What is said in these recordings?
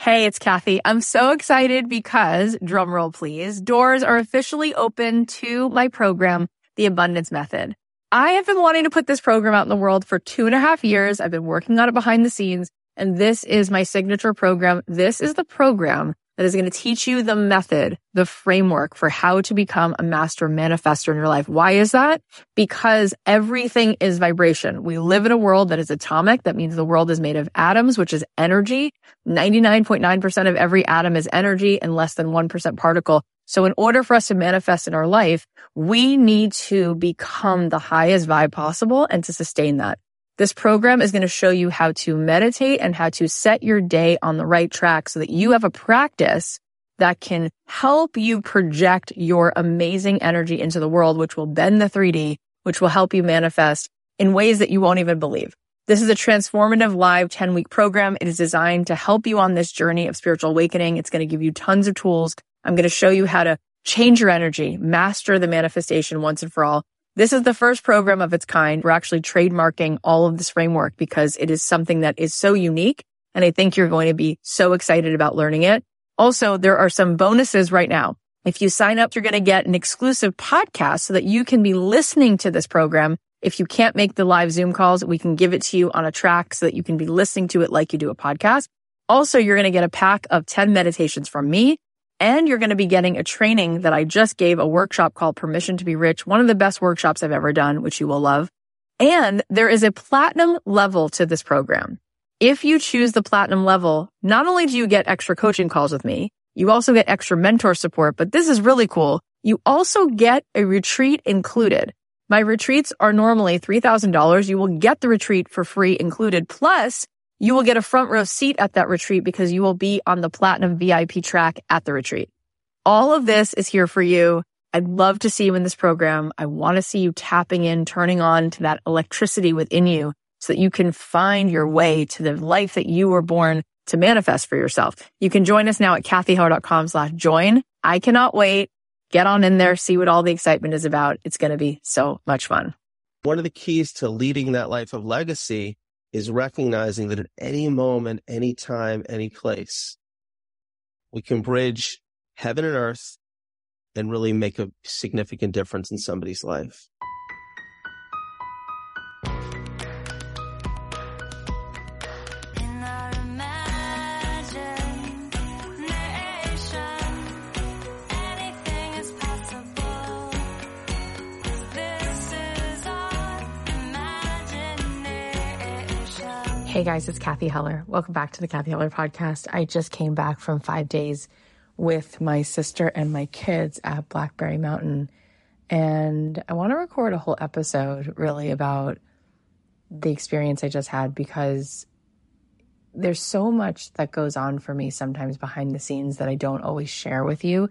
Hey, it's Kathy. I'm so excited because, drumroll please, doors are officially open to my program, The Abundance Method. I have been wanting to put this program out in the world for 2.5 years. I've been working on it behind the scenes, and this is my signature program. This is the program that is going to teach you the method, the framework for how to become a master manifestor in your life. Why is that? Because everything is vibration. We live in a world that is atomic. That means the world is made of atoms, which is energy. 99.9% of every atom is energy and less than 1% particle. So in order for us to manifest in our life, we need to become the highest vibe possible and to sustain that. This program is going to show you how to meditate and how to set your day on the right track so that you have a practice that can help you project your amazing energy into the world, which will bend the 3D, which will help you manifest in ways that you won't even believe. This is a transformative live 10-week program. It is designed to help you on this journey of spiritual awakening. It's going to give you tons of tools. I'm going to show you how to change your energy, master the manifestation once and for all. This is the first program of its kind. We're actually trademarking all of this framework because it is something that is so unique, and I think you're going to be so excited about learning it. Also, there are some bonuses right now. If you sign up, you're going to get an exclusive podcast so that you can be listening to this program. If you can't make the live Zoom calls, we can give it to you on a track so that you can be listening to it like you do a podcast. Also, you're going to get a pack of 10 meditations from me. And you're going to be getting a training that I just gave, a workshop called Permission to be Rich, one of the best workshops I've ever done, which you will love. And there is a platinum level to this program. If you choose the platinum level, not only do you get extra coaching calls with me, you also get extra mentor support, but this is really cool. You also get a retreat included. My retreats are normally $3,000. You will get the retreat for free included. Plus, you will get a front row seat at that retreat because you will be on the platinum VIP track at the retreat. All of this is here for you. I'd love to see you in this program. I want to see you tapping in, turning on to that electricity within you so that you can find your way to the life that you were born to manifest for yourself. You can join us now at kathyheller.com/join. I cannot wait. Get on in there, see what all the excitement is about. It's going to be so much fun. One of the keys to leading that life of legacy is recognizing that at any moment, any time, any place, we can bridge heaven and earth and really make a significant difference in somebody's life. Hey guys, it's Kathy Heller. Welcome back to the Kathy Heller podcast. I just came back from 5 days with my sister and my kids at Blackberry Mountain. And I want to record a whole episode really about the experience I just had because there's so much that goes on for me sometimes behind the scenes that I don't always share with you.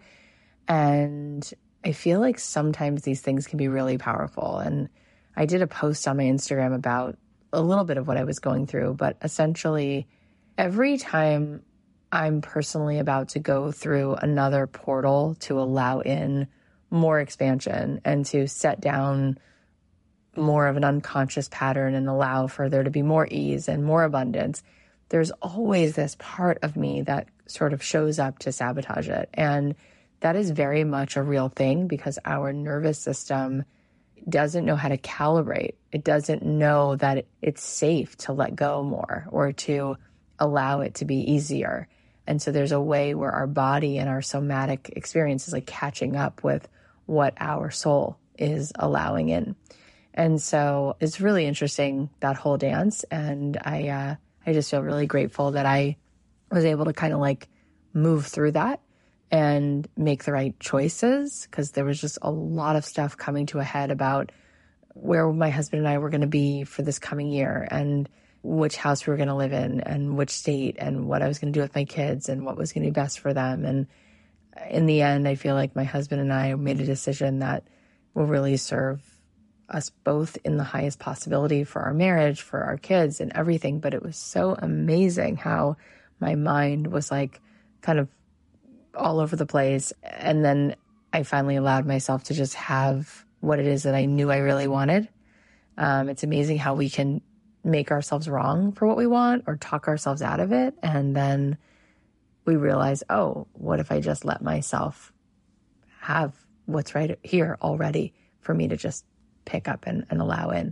And I feel like sometimes these things can be really powerful. And I did a post on my Instagram about a little bit of what I was going through, but essentially every time I'm personally about to go through another portal to allow in more expansion and to set down more of an unconscious pattern and allow for there to be more ease and more abundance, there's always this part of me that sort of shows up to sabotage it. And that is very much a real thing because our nervous system doesn't know how to calibrate. It doesn't know that it's safe to let go more or to allow it to be easier. And so there's a way where our body and our somatic experience is like catching up with what our soul is allowing in. And so it's really interesting, that whole dance. And I just feel really grateful that I was able to kind of like move through that and make the right choices, because there was just a lot of stuff coming to a head about where my husband and I were going to be for this coming year and which house we were going to live in and which state and what I was going to do with my kids and what was going to be best for them. And in the end, I feel like my husband and I made a decision that will really serve us both in the highest possibility for our marriage, for our kids and everything. But it was so amazing how my mind was like kind of all over the place. And then I finally allowed myself to just have what it is that I knew I really wanted. It's amazing how we can make ourselves wrong for what we want or talk ourselves out of it. And then we realize, oh, what if I just let myself have what's right here already for me to just pick up and allow in.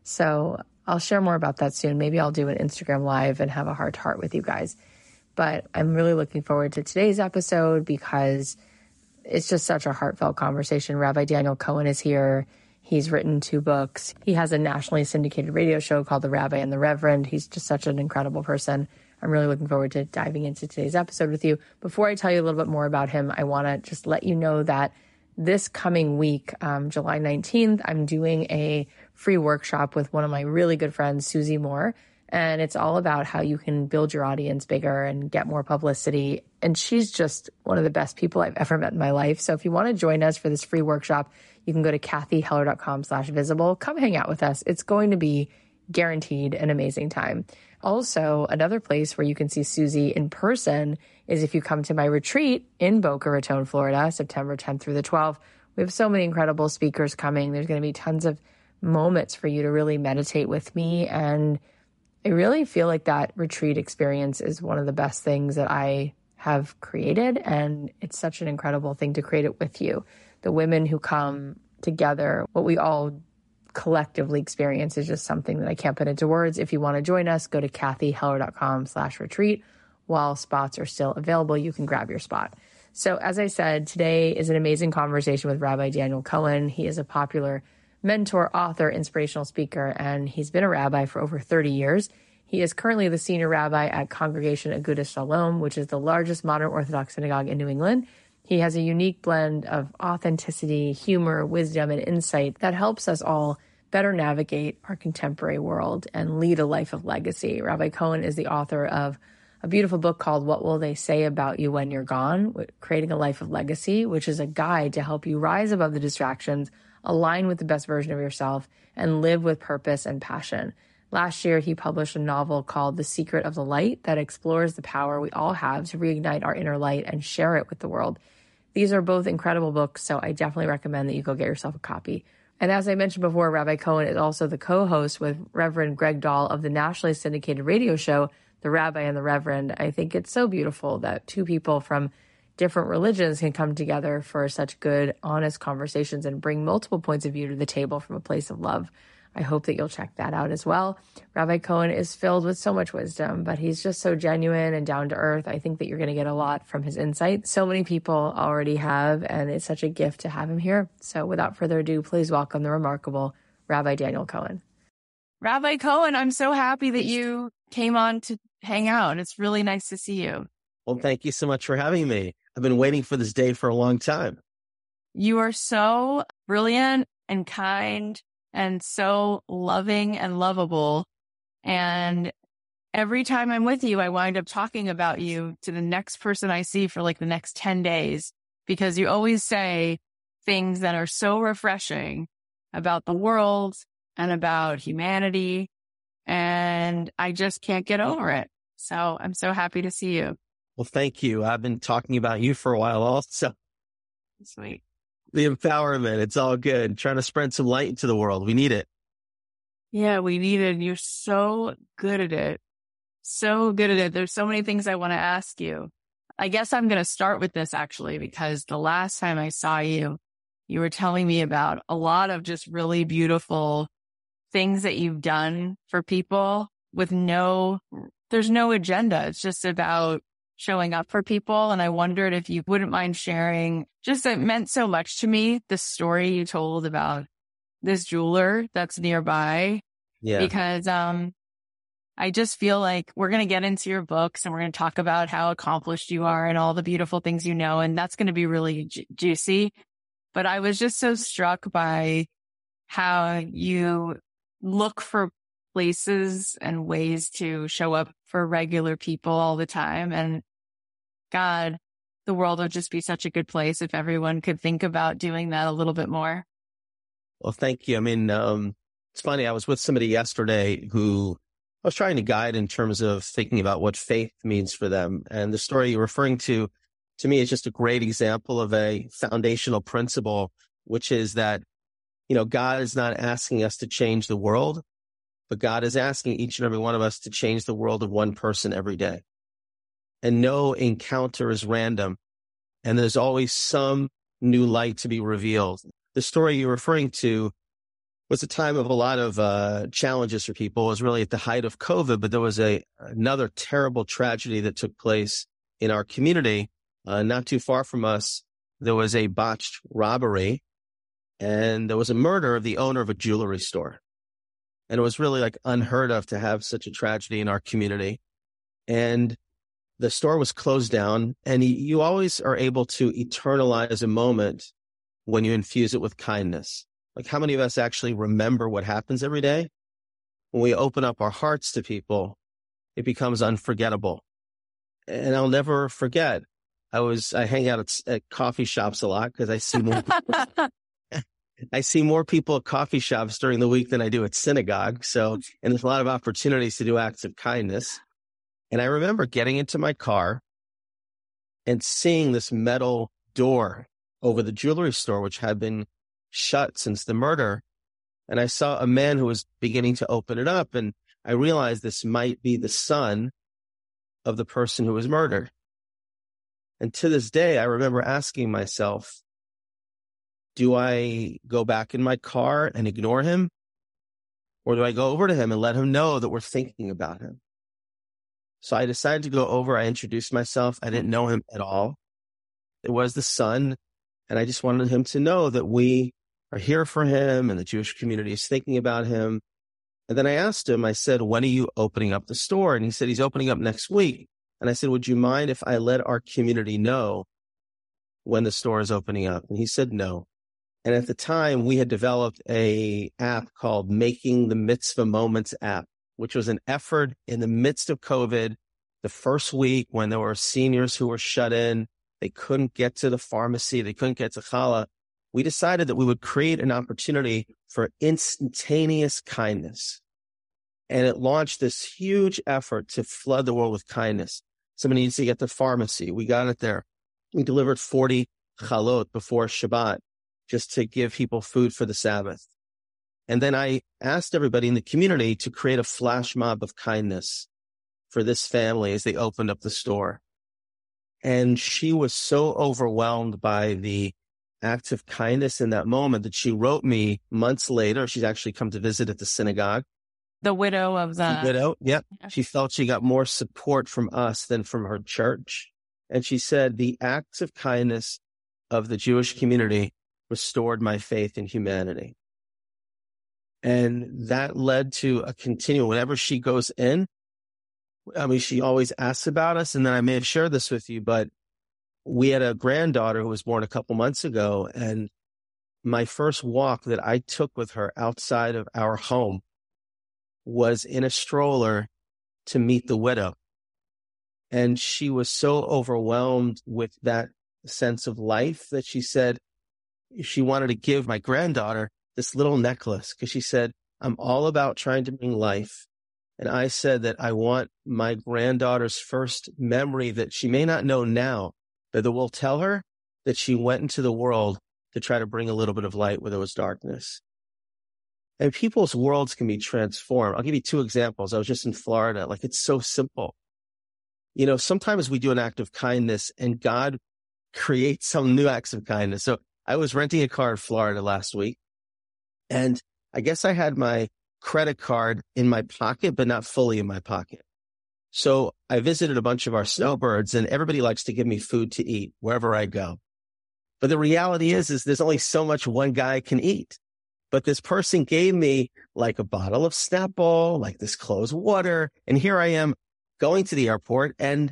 So I'll share more about that soon. Maybe I'll do an Instagram live and have a heart to heart with you guys. But I'm really looking forward to today's episode because it's just such a heartfelt conversation. Rabbi Daniel Cohen is here. He's written 2 books. He has a nationally syndicated radio show called The Rabbi and the Reverend. He's just such an incredible person. I'm really looking forward to diving into today's episode with you. Before I tell you a little bit more about him, I want to just let you know that this coming week, July 19th, I'm doing a free workshop with one of my really good friends, Susie Moore. And it's all about how you can build your audience bigger and get more publicity. And she's just one of the best people I've ever met in my life. So if you want to join us for this free workshop, you can go to kathyheller.com/visible. Come hang out with us. It's going to be guaranteed an amazing time. Also, another place where you can see Susie in person is if you come to my retreat in Boca Raton, Florida, September 10th through the 12th. We have so many incredible speakers coming. There's going to be tons of moments for you to really meditate with me. And I really feel like that retreat experience is one of the best things that I have created. And it's such an incredible thing to create it with you. The women who come together, what we all collectively experience is just something that I can't put into words. If you want to join us, go to kathyheller.com/retreat. While spots are still available, you can grab your spot. So as I said, today is an amazing conversation with Rabbi Daniel Cohen. He is a popular mentor, author, inspirational speaker, and he's been a rabbi for over 30 years. He is currently the senior rabbi at Congregation Agudas Shalom, which is the largest modern Orthodox synagogue in New England. He has a unique blend of authenticity, humor, wisdom, and insight that helps us all better navigate our contemporary world and lead a life of legacy. Rabbi Cohen is the author of a beautiful book called What Will They Say About You When You're Gone? Creating a Life of Legacy, which is a guide to help you rise above the distractions, align with the best version of yourself, and live with purpose and passion. Last year, he published a novel called The Secret of the Light that explores the power we all have to reignite our inner light and share it with the world. These are both incredible books, so I definitely recommend that you go get yourself a copy. And as I mentioned before, Rabbi Cohen is also the co-host with Reverend Greg Dahl of the nationally syndicated radio show, The Rabbi and the Reverend. I think it's so beautiful that 2 people from different religions can come together for such good, honest conversations and bring multiple points of view to the table from a place of love. I hope that you'll check that out as well. Rabbi Cohen is filled with so much wisdom, but he's just so genuine and down to earth. I think that you're going to get a lot from his insight. So many people already have, and it's such a gift to have him here. So without further ado, please welcome the remarkable Rabbi Daniel Cohen. Rabbi Cohen, I'm so happy that you came on to hang out. It's really nice to see you. Well, thank you so much for having me. I've been waiting for this day for a long time. You are so brilliant and kind and so loving and lovable. And every time I'm with you, I wind up talking about you to the next person I see for like the next 10 days, because you always say things that are so refreshing about the world and about humanity. And I just can't get over it. So I'm so happy to see you. Well, thank you. I've been talking about you for a while also. Sweet. The empowerment, it's all good. Trying to spread some light into the world. We need it. Yeah, we need it. You're so good at it. So good at it. There's so many things I want to ask you. I guess I'm going to start with this actually, because the last time I saw you, you were telling me about a lot of just really beautiful things that you've done for people with there's no agenda. It's just about showing up for people. And I wondered if you wouldn't mind sharing, just it meant so much to me, the story you told about this jeweler that's nearby. Yeah. Because I just feel like we're going to get into your books and we're going to talk about how accomplished you are and all the beautiful things you know. And that's going to be really juicy. But I was just so struck by how you look for places and ways to show up for regular people all the time. And God, the world would just be such a good place if everyone could think about doing that a little bit more. Well, thank you. I mean, it's funny. I was with somebody yesterday who I was trying to guide in terms of thinking about what faith means for them. And the story you're referring to me, is just a great example of a foundational principle, which is that, God is not asking us to change the world, but God is asking each and every one of us to change the world of one person every day. and no encounter is random. And there's always some new light to be revealed. The story you're referring to was a time of a lot of challenges for people. It was really at the height of COVID, but there was another terrible tragedy that took place in our community. Not too far from us, there was a botched robbery, and there was a murder of the owner of a jewelry store. And it was really like unheard of to have such a tragedy in our community. And the store was closed down, and you always are able to eternalize a moment when you infuse it with kindness. Like, how many of us actually remember what happens every day? When we open up our hearts to people, it becomes unforgettable. And I'll never forget, I hang out at coffee shops a lot because I see more people at coffee shops during the week than I do at synagogue. So, and there's a lot of opportunities to do acts of kindness. And I remember getting into my car and seeing this metal door over the jewelry store, which had been shut since the murder. And I saw a man who was beginning to open it up. And I realized this might be the son of the person who was murdered. And to this day, I remember asking myself, do I go back in my car and ignore him? Or do I go over to him and let him know that we're thinking about him? So I decided to go over. I introduced myself. I didn't know him at all. It was the son. And I just wanted him to know that we are here for him and the Jewish community is thinking about him. And then I asked him, I said, when are you opening up the store? And he said, he's opening up next week. And I said, would you mind if I let our community know when the store is opening up? And he said, no. And at the time, we had developed an app called Making the Mitzvah Moments app, which was an effort in the midst of COVID, the first week when there were seniors who were shut in. They couldn't get to the pharmacy. They couldn't get to challah. We decided that we would create an opportunity for instantaneous kindness. And it launched this huge effort to flood the world with kindness. Somebody needs to get to the pharmacy. We got it there. We delivered 40 chalot before Shabbat just to give people food for the Sabbath. And then I asked everybody in the community to create a flash mob of kindness for this family as they opened up the store. And she was so overwhelmed by the act of kindness in that moment that she wrote me months later. She's actually come to visit at the synagogue. The widow of the widow. Yep. She felt she got more support from us than from her church. And she said, the acts of kindness of the Jewish community restored my faith in humanity. And that led to a continual, whenever she goes in, I mean, she always asks about us. And then I may have shared this with you, but we had a granddaughter who was born a couple months ago. And my first walk that I took with her outside of our home was in a stroller to meet the widow. And she was so overwhelmed with that sense of life that she said she wanted to give my granddaughter this little necklace because she said, I'm all about trying to bring life. And I said that I want my granddaughter's first memory that she may not know now, but that will tell her that she went into the world to try to bring a little bit of light where there was darkness. And people's worlds can be transformed. I'll give you two examples. I was just in Florida. Like, it's so simple. You know, sometimes we do an act of kindness and God creates some new acts of kindness. So I was renting a car in Florida last week, and I guess I had my credit card in my pocket, but not fully in my pocket. So I visited a bunch of our snowbirds, and everybody likes to give me food to eat wherever I go. But the reality is there's only so much one guy can eat. But this person gave me like a bottle of Snapple, like this closed water. And here I am going to the airport and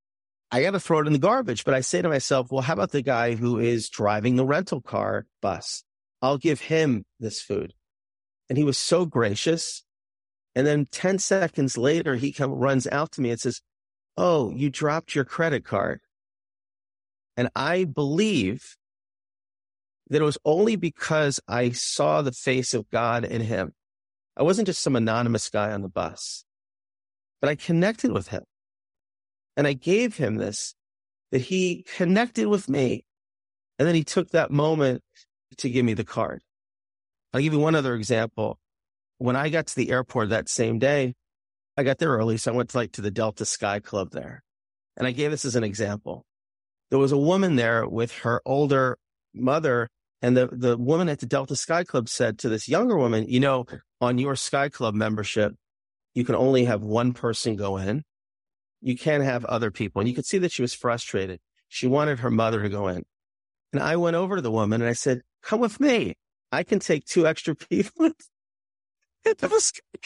I got to throw it in the garbage. But I say to myself, well, how about the guy who is driving the rental car bus? I'll give him this food. And he was so gracious. And then 10 seconds later, he runs out to me and says, oh, you dropped your credit card. And I believe that it was only because I saw the face of God in him. I wasn't just some anonymous guy on the bus, but I connected with him. And I gave him this, that he connected with me. And then he took that moment to give me the card. I'll give you one other example. When I got to the airport that same day, I got there early, so I went to the Delta Sky Club there. And I gave this as an example. There was a woman there with her older mother, and the woman at the Delta Sky Club said to this younger woman, on your Sky Club membership, you can only have one person go in. You can't have other people. And you could see that she was frustrated. She wanted her mother to go in. And I went over to the woman and I said, come with me. I can take 2 extra people into the Sky Club.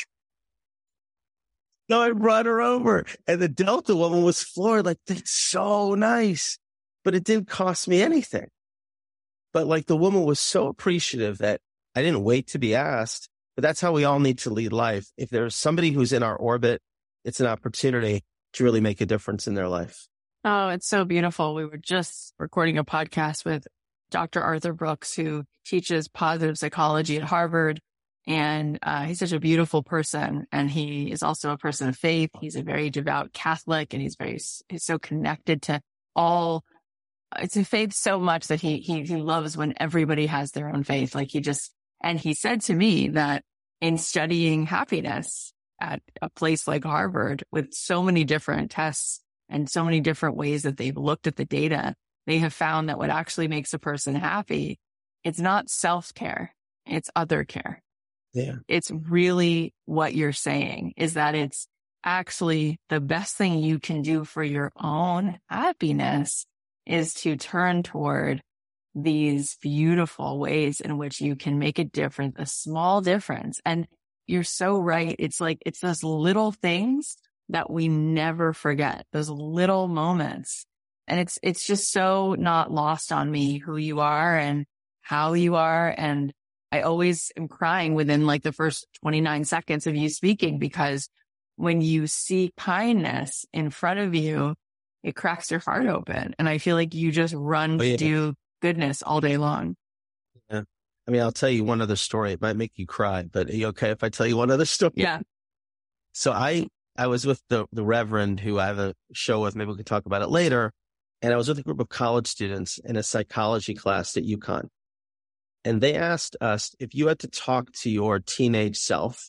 So I brought her over, and the Delta woman was floored, like, that's so nice. But it didn't cost me anything. But like, the woman was so appreciative that I didn't wait to be asked. But that's how we all need to lead life. If there's somebody who's in our orbit, it's an opportunity to really make a difference in their life. Oh, it's so beautiful. We were just recording a podcast with Dr. Arthur Brooks, who teaches positive psychology at Harvard. And he's such a beautiful person. And he is also a person of faith. He's a very devout Catholic, and he's so connected to all. It's a faith so much that he loves when everybody has their own faith. And he said to me that in studying happiness at a place like Harvard, with so many different tests and so many different ways that they've looked at the data, they have found that what actually makes a person happy, it's not self-care, it's other care. Yeah. It's really what you're saying is that it's actually the best thing you can do for your own happiness is to turn toward these beautiful ways in which you can make a difference, a small difference. And you're so right. It's those little things that we never forget, those little moments. And it's just so not lost on me who you are and how you are. And I always am crying within the first 29 seconds of you speaking, because when you see kindness in front of you, it cracks your heart open. And I feel like you just run to do goodness all day long. Yeah. I mean, I'll tell you one other story. It might make you cry, but are you okay if I tell you one other story? Yeah. So I was with the Reverend, who I have a show with. Maybe we can talk about it later. And I was with a group of college students in a psychology class at UConn. And they asked us, if you had to talk to your teenage self,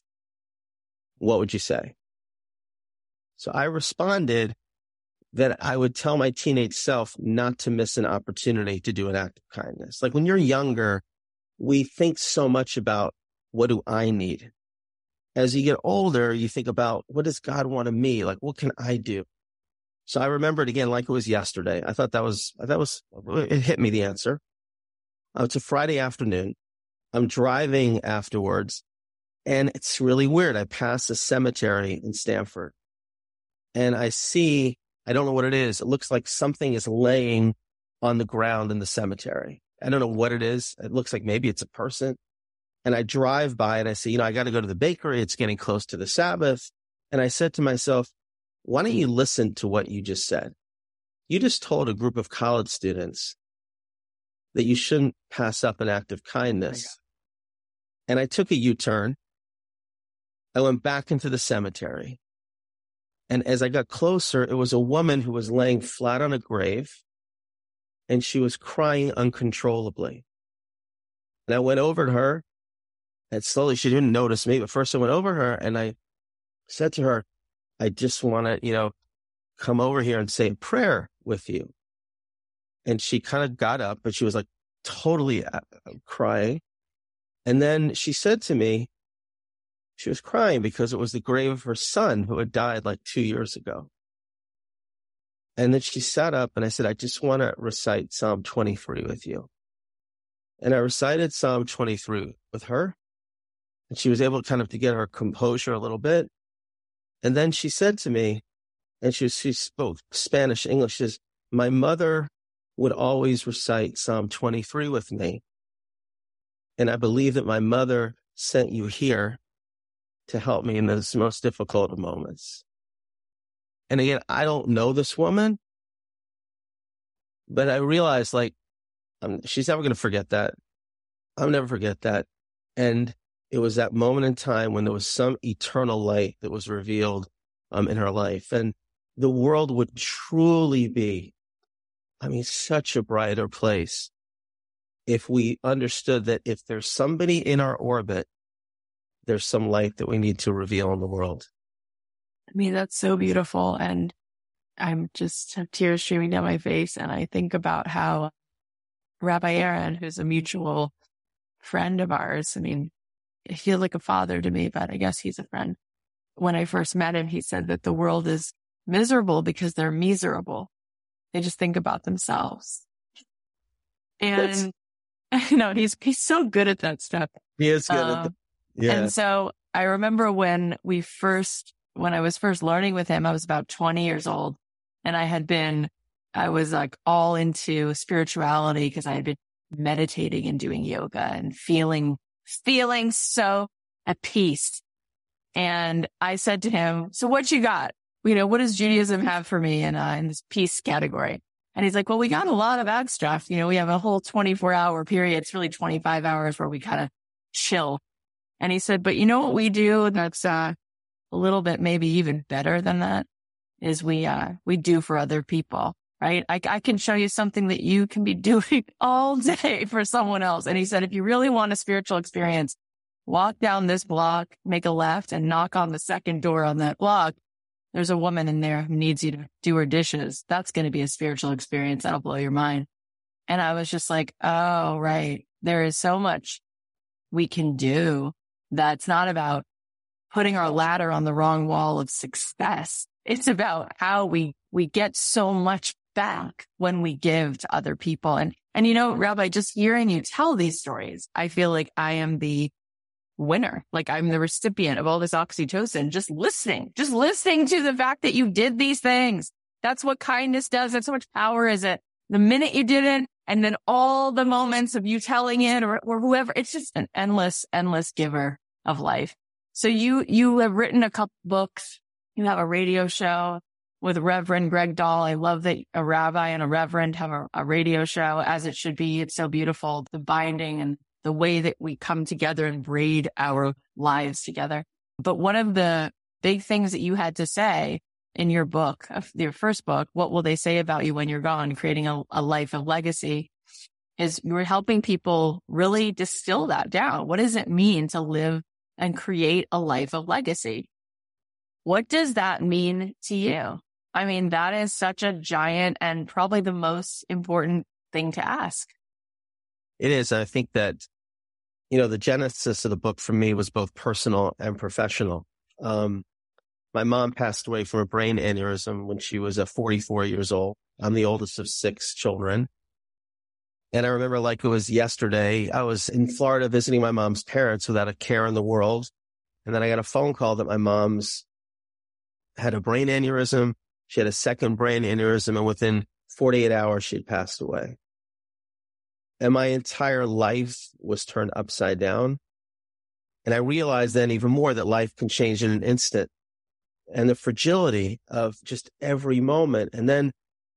what would you say? So I responded that I would tell my teenage self not to miss an opportunity to do an act of kindness. Like, when you're younger, we think so much about, what do I need? As you get older, you think about, what does God want of me? Like, what can I do? So I remember it again like it was yesterday. I thought it hit me, the answer. It's a Friday afternoon. I'm driving afterwards, and it's really weird. I pass a cemetery in Stanford, and I don't know what it is. It looks like something is laying on the ground in the cemetery. I don't know what it is. It looks like maybe it's a person. And I drive by and I say, I got to go to the bakery. It's getting close to the Sabbath. And I said to myself, why don't you listen to what you just said? You just told a group of college students that you shouldn't pass up an act of kindness. And I took a U-turn. I went back into the cemetery. And as I got closer, it was a woman who was laying flat on a grave, and she was crying uncontrollably. And I went over to her, and slowly, she didn't notice me, but first I went over to her and I said to her, I just want to, come over here and say a prayer with you. And she kind of got up, but she was like totally crying. And then she said to me, she was crying because it was the grave of her son who had died 2 years ago. And then she sat up and I said, I just want to recite Psalm 23 with you. And I recited Psalm 23 with her. And she was able to get her composure a little bit. And then she said to me, and she spoke Spanish, English, she says, my mother would always recite Psalm 23 with me. And I believe that my mother sent you here to help me in those most difficult of moments. And again, I don't know this woman, but I realized she's never going to forget that. I'll never forget that. And it was that moment in time when there was some eternal light that was revealed in her life. And the world would truly be, such a brighter place if we understood that if there's somebody in our orbit, there's some light that we need to reveal in the world. That's so beautiful. And I'm just have tears streaming down my face. And I think about how Rabbi Aaron, who's a mutual friend of ours, I mean, he feels like a father to me, but I guess he's a friend. When I first met him, he said that the world is miserable because they're miserable. They just think about themselves. And he's so good at that stuff. He is good at that. Yeah. And so I remember when I was first learning with him, I was about 20 years old, and I was like all into spirituality because I had been meditating and doing yoga and feeling so at peace. And I said to him, so what you got? What does Judaism have for me in this peace category? And he's like, well, we got a lot of extra. We have a whole 24-hour period. It's really 25 hours where we kind of chill. And he said, but you know what we do that's a little bit maybe even better than that is we do for other people, right? I can show you something that you can be doing all day for someone else. And he said, if you really want a spiritual experience, walk down this block, make a left, and knock on the second door on that block. There's a woman in there who needs you to do her dishes. That's going to be a spiritual experience. That'll blow your mind. And I was just like, oh, right. There is so much we can do that's not about putting our ladder on the wrong wall of success. It's about how we get so much back when we give to other people. And Rabbi, just hearing you tell these stories, I feel like I am the winner. Like I'm the recipient of all this oxytocin, just listening to the fact that you did these things. That's what kindness does. That's how much power is it. The minute you did it, and then all the moments of you telling it or whoever, it's just an endless giver of life. So you have written a couple books. You have a radio show with Reverend Greg Dahl. I love that a rabbi and a reverend have a radio show, as it should be. It's so beautiful, the binding and the way that we come together and braid our lives together. But one of the big things that you had to say in your book, your first book, What Will They Say About You When You're Gone? Creating a Life of Legacy, is you were helping people really distill that down. What does it mean to live and create a life of legacy? What does that mean to you? I mean, that is such a giant and probably the most important thing to ask. It is. I think that, the genesis of the book for me was both personal and professional. My mom passed away from a brain aneurysm when she was 44 years old. I'm the oldest of 6 children. And I remember like it was yesterday, I was in Florida visiting my mom's parents without a care in the world. And then I got a phone call that my mom's had a brain aneurysm. She had a second brain aneurysm, and within 48 hours, she had passed away. And my entire life was turned upside down. And I realized then even more that life can change in an instant, and the fragility of just every moment. And then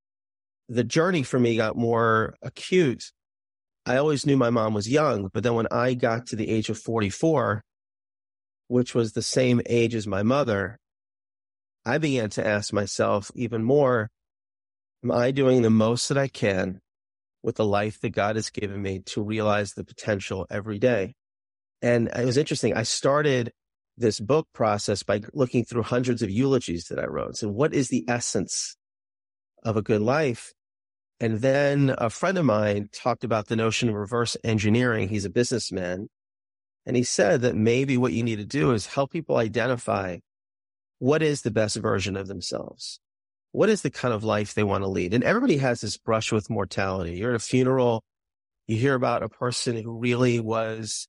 the journey for me got more acute. I always knew my mom was young, but then when I got to the age of 44, which was the same age as my mother, I began to ask myself even more, am I doing the most that I can with the life that God has given me to realize the potential every day? And it was interesting. I started this book process by looking through hundreds of eulogies that I wrote. So what is the essence of a good life? And then a friend of mine talked about the notion of reverse engineering. He's a businessman. And he said that maybe what you need to do is help people identify what is the best version of themselves. What is the kind of life they want to lead? And everybody has this brush with mortality. You're at a funeral, you hear about a person who really was,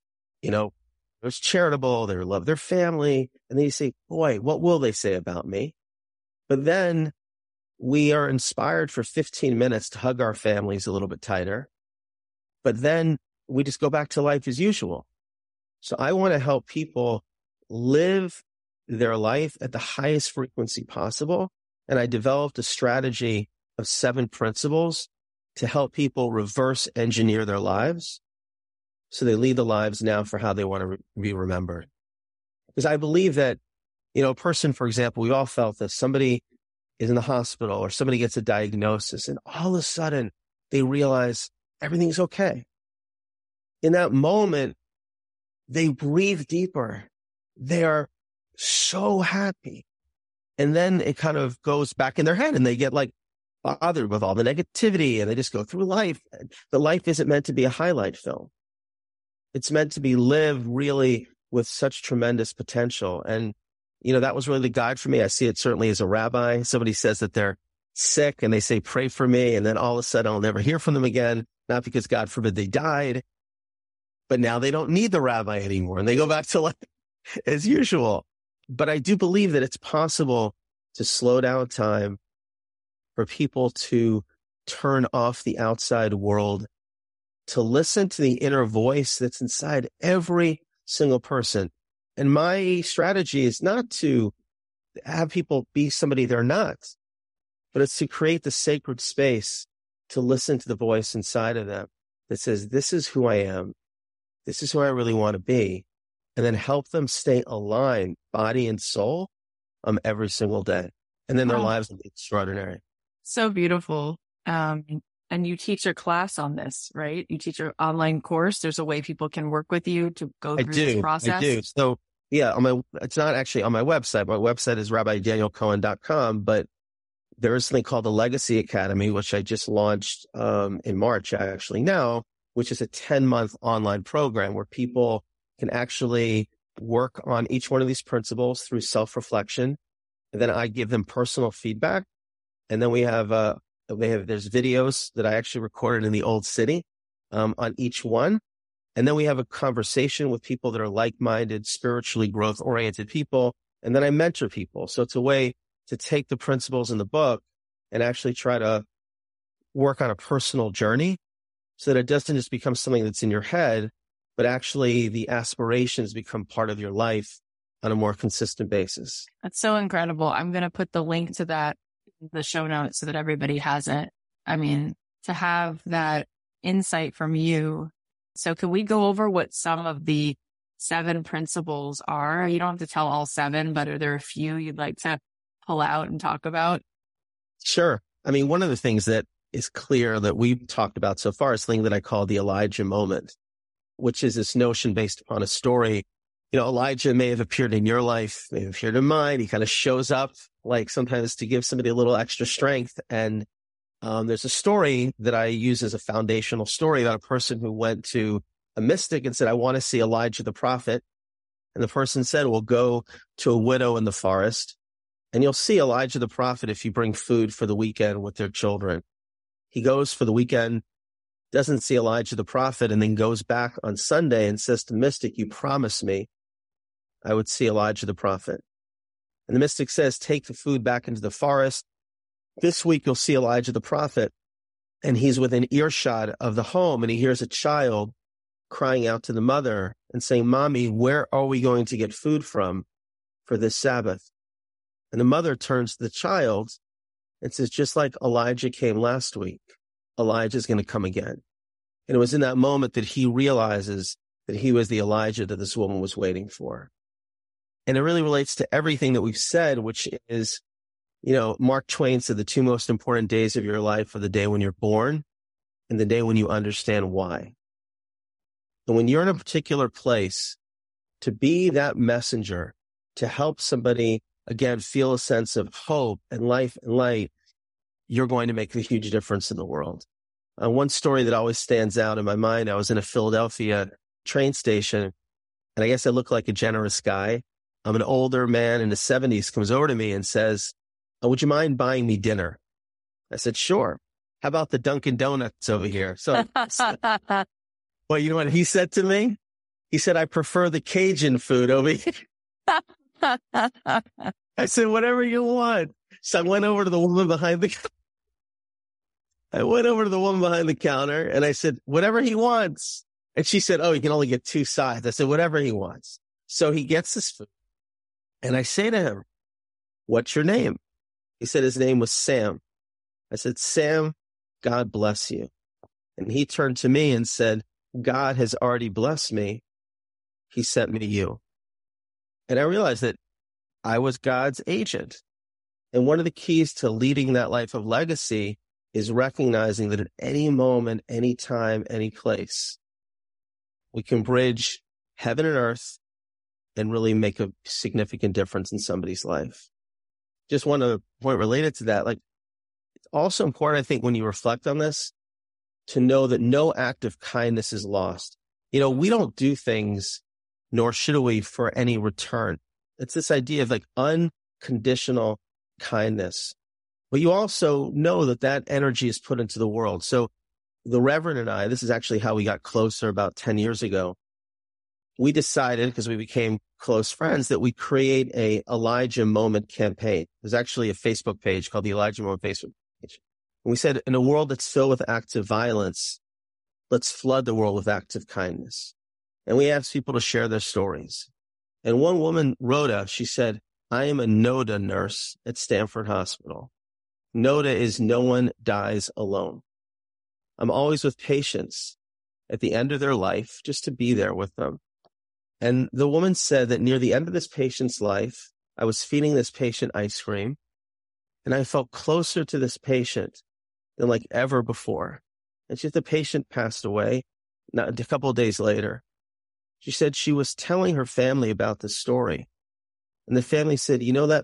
was charitable, they loved their family. And then you say, boy, what will they say about me? But then we are inspired for 15 minutes to hug our families a little bit tighter. But then we just go back to life as usual. So I want to help people live their life at the highest frequency possible. And I developed a strategy of 7 principles to help people reverse engineer their lives so they lead the lives now for how they want to be remembered. Because I believe that, a person, for example, we all felt that somebody is in the hospital or somebody gets a diagnosis and all of a sudden they realize everything's okay. In that moment, they breathe deeper. They are so happy. And then it kind of goes back in their head and they get like bothered with all the negativity and they just go through life. But life isn't meant to be a highlight film. It's meant to be lived really with such tremendous potential. And, that was really the guide for me. I see it certainly as a rabbi. Somebody says that they're sick and they say, pray for me. And then all of a sudden I'll never hear from them again. Not because God forbid they died, but now they don't need the rabbi anymore. And they go back to life as usual. But I do believe that it's possible to slow down time for people to turn off the outside world, to listen to the inner voice that's inside every single person. And my strategy is not to have people be somebody they're not, but it's to create the sacred space to listen to the voice inside of them that says, this is who I am. This is who I really want to be. And then help them stay aligned, body and soul, every single day. And then their lives will be extraordinary. So beautiful. And you teach a class on this, right? You teach an online course. There's a way people can work with you to go through this process. I do. So yeah, it's not actually on my website. My website is rabbidanielcohen.com, but there is something called the Legacy Academy, which I just launched in March actually now, which is a 10-month online program where people can actually work on each one of these principles through self-reflection. And then I give them personal feedback. And then we have, there's videos that I actually recorded in the Old City on each one. And then we have a conversation with people that are like-minded, spiritually growth-oriented people. And then I mentor people. So it's a way to take the principles in the book and actually try to work on a personal journey so that it doesn't just become something that's in your head, but actually the aspirations become part of your life on a more consistent basis. That's so incredible. I'm going to put the link to that in the show notes so that everybody has it. I mean, to have that insight from you. So can we go over what some of the 7 principles are? You don't have to tell all 7, but are there a few you'd like to pull out and talk about? Sure. I mean, one of the things that is clear that we've talked about so far is something that I call the Elijah moment, which is this notion based upon a story. Elijah may have appeared in your life, may have appeared in mine. He kind of shows up like sometimes to give somebody a little extra strength. And there's a story that I use as a foundational story about a person who went to a mystic and said, I want to see Elijah the prophet. And the person said, well, go to a widow in the forest and you'll see Elijah the prophet if you bring food for the weekend with their children. He goes for the weekend, doesn't see Elijah the prophet, and then goes back on Sunday and says to the mystic, you promised me I would see Elijah the prophet. And the mystic says, take the food back into the forest. This week you'll see Elijah the prophet. And he's within earshot of the home and he hears a child crying out to the mother and saying, Mommy, where are we going to get food from for this Sabbath? And the mother turns to the child and says, just like Elijah came last week, Elijah's going to come again. And it was in that moment that he realizes that he was the Elijah that this woman was waiting for. And it really relates to everything that we've said, which is, Mark Twain said the 2 most important days of your life are the day when you're born and the day when you understand why. And when you're in a particular place, to be that messenger, to help somebody, again, feel a sense of hope and life and light, you're going to make a huge difference in the world. One story that always stands out in my mind, I was in a Philadelphia train station, and I guess I look like a generous guy. I'm an older man in his 70s, comes over to me and says, would you mind buying me dinner? I said, sure. How about the Dunkin' Donuts over here? So, well, you know what he said to me? He said, I prefer the Cajun food over here. I said, whatever you want. So I went over to the woman behind the counter and I said, whatever he wants. And she said, oh, you can only get 2 sides. I said, whatever he wants. So he gets this food. And I say to him, what's your name? He said his name was Sam. I said, Sam, God bless you. And he turned to me and said, God has already blessed me. He sent me to you. And I realized that I was God's agent. And one of the keys to leading that life of legacy is recognizing that at any moment, any time, any place, we can bridge heaven and earth and really make a significant difference in somebody's life. just one other point related to that. Like, it's also important, I think, when you reflect on this, to know that no act of kindness is lost. We don't do things, nor should we, for any return. It's this idea of like unconditional kindness. But you also know that that energy is put into the world. So the Reverend and I, this is actually how we got closer about 10 years ago. We decided, because we became close friends, that we create a Elijah Moment campaign. There's actually a Facebook page called the Elijah Moment Facebook page. And we said, in a world that's filled with acts of violence, let's flood the world with acts of kindness. And we asked people to share their stories. And one woman, Rhoda, she said, I am a NODA nurse at Stanford Hospital. NODA is no one dies alone. I'm always with patients at the end of their life, just to be there with them. And the woman said that near the end of this patient's life, I was feeding this patient ice cream, and I felt closer to this patient than like ever before. And the patient passed away a couple of days later. She said she was telling her family about this story. And the family said, that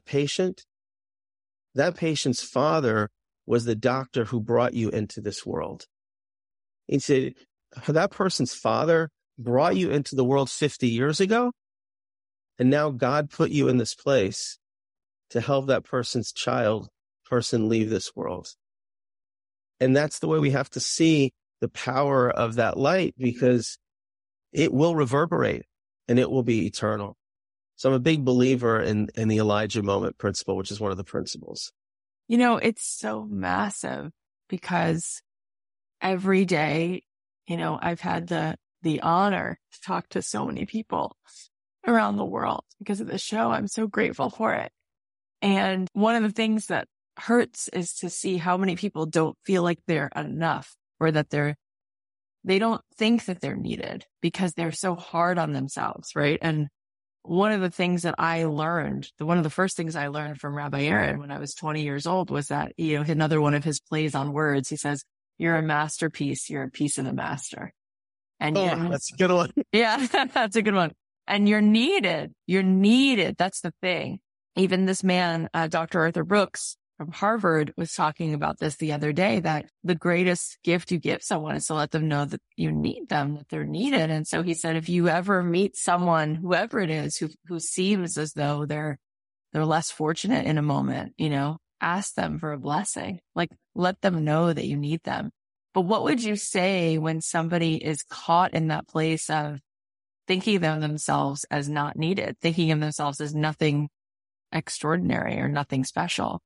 patient's father was the doctor who brought you into this world. He said, that person's father brought you into the world 50 years ago, and now God put you in this place to help that person leave this world. And that's the way we have to see the power of that light, because it will reverberate and it will be eternal. So I'm a big believer in the Elijah Moment principle, which is one of the principles. It's so massive, because every day, I've had the honor to talk to so many people around the world because of the show. I'm so grateful for it. And one of the things that hurts is to see how many people don't feel like they're enough, or that they don't think that they're needed because they're so hard on themselves, right? And one of the things that I learned, one of the first things I learned from Rabbi Aaron when I was 20 years old was that, another one of his plays on words, he says, you're a masterpiece, you're a piece of the master. And that's a good one. Yeah, that's a good one. And you're needed. You're needed. That's the thing. Even this man, Dr. Arthur Brooks from Harvard, was talking about this the other day, that the greatest gift you give someone is to let them know that you need them, that they're needed. And so he said, if you ever meet someone, whoever it is, who seems as though they're less fortunate in a moment, ask them for a blessing. Like, let them know that you need them. But what would you say when somebody is caught in that place of thinking of themselves as not needed, thinking of themselves as nothing extraordinary or nothing special?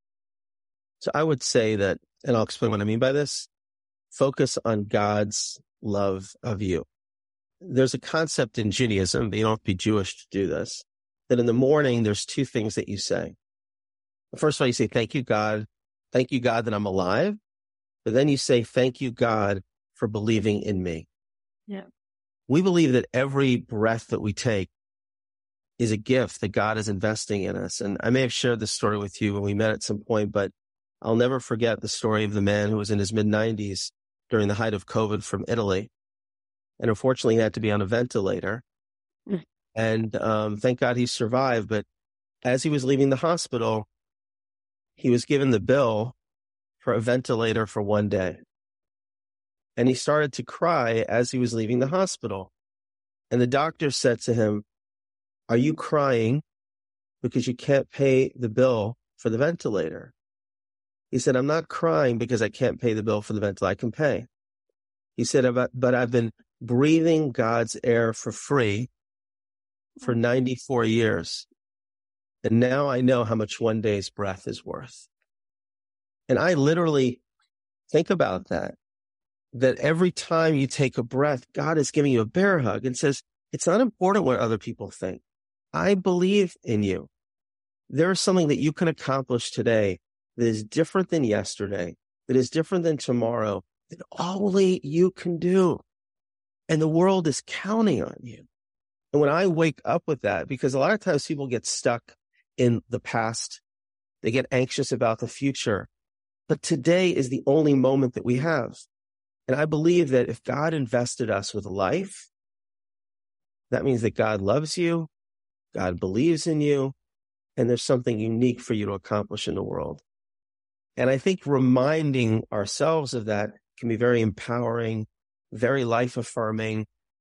So I would say that, and I'll explain what I mean by this, focus on God's love of you. There's a concept in Judaism, but you don't have to be Jewish to do this, that in the morning, there's two things that you say. First of all, you say, thank you, God. Thank you, God, that I'm alive. But then you say, thank you, God, for believing in me. Yeah. We believe that every breath that we take is a gift that God is investing in us. And I may have shared this story with you when we met at some point, but I'll never forget the story of the man who was in his mid-90s during the height of COVID from Italy. And unfortunately, he had to be on a ventilator. And thank God he survived. But as he was leaving the hospital, he was given the bill for a ventilator for one day. And he started to cry as he was leaving the hospital. And the doctor said to him, are you crying because you can't pay the bill for the ventilator? He said, I'm not crying because I can't pay the bill for the ventilator. I can pay. He said, but I've been breathing God's air for free for 94 years. And now I know how much one day's breath is worth. And I literally think about that every time you take a breath, God is giving you a bear hug and says, it's not important what other people think. I believe in you. There is something that you can accomplish today that is different than yesterday, that is different than tomorrow, that only you can do. And the world is counting on you. And when I wake up with that, because a lot of times people get stuck in the past, they get anxious about the future. But today is the only moment that we have. And I believe that if God invested us with life, that means that God loves you, God believes in you, and there's something unique for you to accomplish in the world. And I think reminding ourselves of that can be very empowering, very life affirming,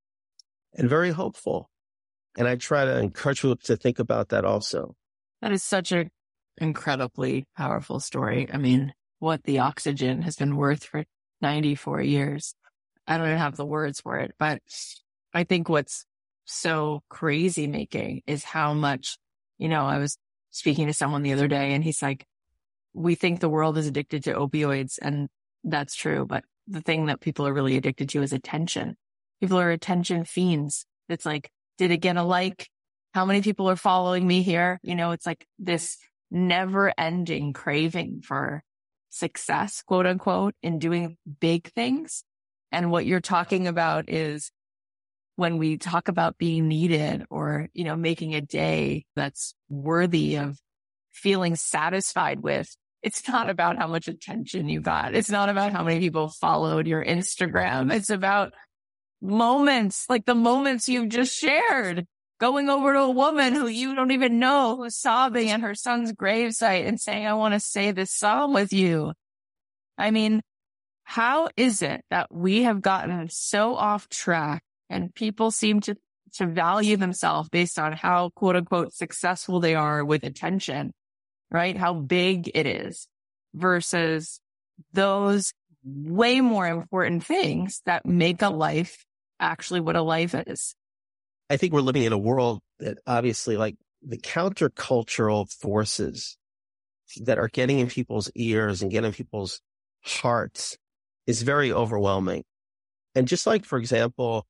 and very hopeful. And I try to encourage people to think about that also. That is such an incredibly powerful story. I mean, what the oxygen has been worth for 94 years. I don't even have the words for it, but I think what's so crazy making is how much, I was speaking to someone the other day and he's like, we think the world is addicted to opioids, and that's true. But the thing that people are really addicted to is attention. People are attention fiends. It's like, did it get a like? How many people are following me here? It's like this never ending craving for success, quote unquote, in doing big things. And what you're talking about is when we talk about being needed or, making a day that's worthy of feeling satisfied with, it's not about how much attention you got. It's not about how many people followed your Instagram. It's about moments, like the moments you've just shared, going over to a woman who you don't even know, who's sobbing at her son's gravesite and saying, I want to say this psalm with you. I mean, how is it that we have gotten so off track and people seem to value themselves based on how, quote unquote, successful they are with attention, right? How big it is versus those way more important things that make a life actually what a life is. I think we're living in a world that obviously, like, the countercultural forces that are getting in people's ears and getting in people's hearts is very overwhelming. And just like, for example,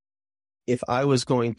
if I was going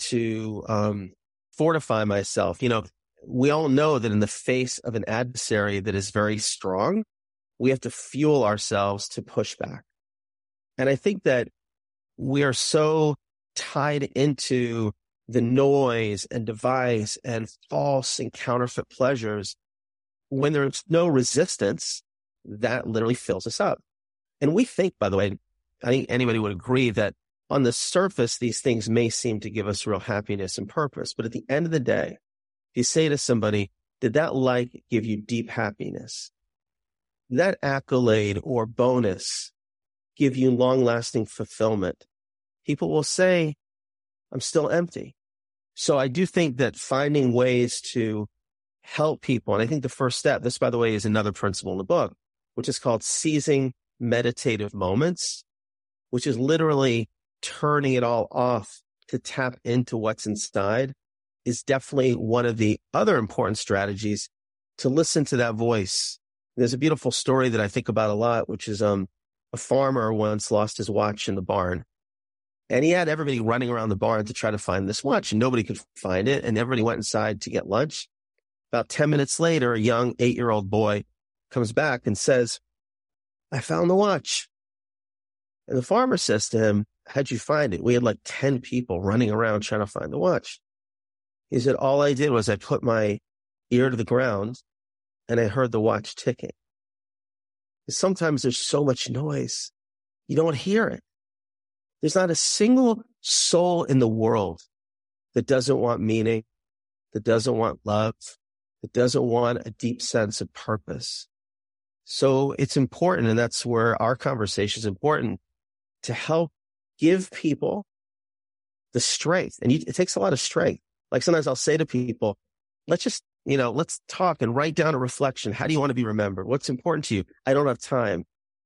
to fortify myself, we all know that in the face of an adversary that is very strong, we have to fuel ourselves to push back. And I think that we are so tied into the noise and device and false and counterfeit pleasures. When there's no resistance, that literally fills us up. And we think, by the way, I think anybody would agree that on the surface, these things may seem to give us real happiness and purpose. But at the end of the day, if you say to somebody, did that like give you deep happiness? That accolade or bonus give you long-lasting fulfillment? People will say, I'm still empty. So I do think that finding ways to help people, and I think the first step, this, by the way, is another principle in the book, which is called seizing meditative moments, which is literally turning it all off to tap into what's inside, is definitely one of the other important strategies to listen to that voice. There's a beautiful story that I think about a lot, which is a farmer once lost his watch in the barn. And he had everybody running around the barn to try to find this watch, and nobody could find it. And everybody went inside to get lunch. About 10 minutes later, a young 8-year-old boy comes back and says, I found the watch. And the farmer says to him, how'd you find it? We had like 10 people running around trying to find the watch. He said, all I did was I put my ear to the ground and I heard the watch ticking. Sometimes there's so much noise, you don't hear it. There's not a single soul in the world that doesn't want meaning, that doesn't want love, that doesn't want a deep sense of purpose. So it's important, and that's where our conversation is important, to help give people the strength. And it takes a lot of strength. Like sometimes I'll say to people, let's just, let's talk and write down a reflection. How do you want to be remembered? What's important to you? I don't have time.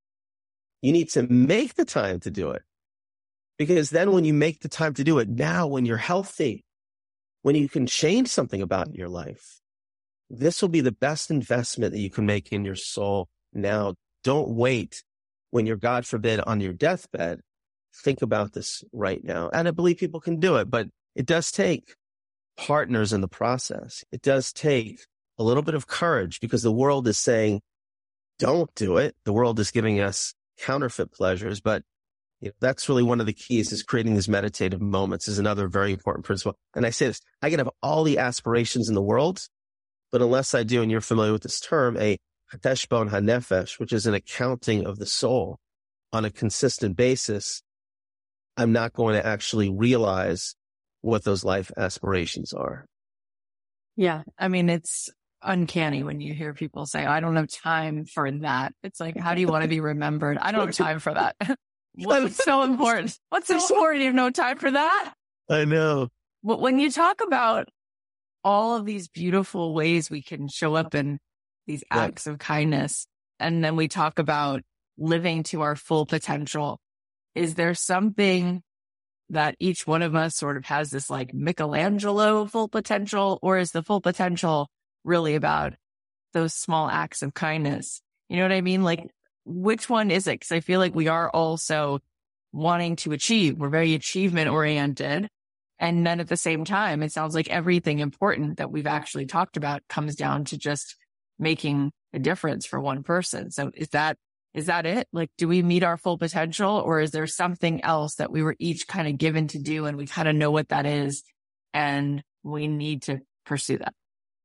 You need to make the time to do it. Because then when you make the time to do it, now when you're healthy, when you can change something about your life, this will be the best investment that you can make in your soul now. Don't wait when you're, God forbid, on your deathbed. Think about this right now. And I believe people can do it, but it does take partners in the process. It does take a little bit of courage, because the world is saying, don't do it. The world is giving us counterfeit pleasures, but that's really one of the keys, is creating these meditative moments is another very important principle. And I say this, I can have all the aspirations in the world, but unless I do, and you're familiar with this term, a cheshbon hanefesh, which is an accounting of the soul on a consistent basis, I'm not going to actually realize what those life aspirations are. Yeah. I mean, it's uncanny when you hear people say, I don't have time for that. It's like, how do you want to be remembered? I don't have time for that. What's so important? What's so important? You have no time for that? I know. But when you talk about all of these beautiful ways we can show up in these acts of kindness, and then we talk about living to our full potential, is there something that each one of us sort of has this like Michelangelo full potential, or is the full potential really about those small acts of kindness? You know what I mean? Like, which one is it? Because I feel like we are also wanting to achieve. We're very achievement oriented. And then at the same time, it sounds like everything important that we've actually talked about comes down to just making a difference for one person. So is that it? Like, do we meet our full potential, or is there something else that we were each kind of given to do and we kind of know what that is and we need to pursue that?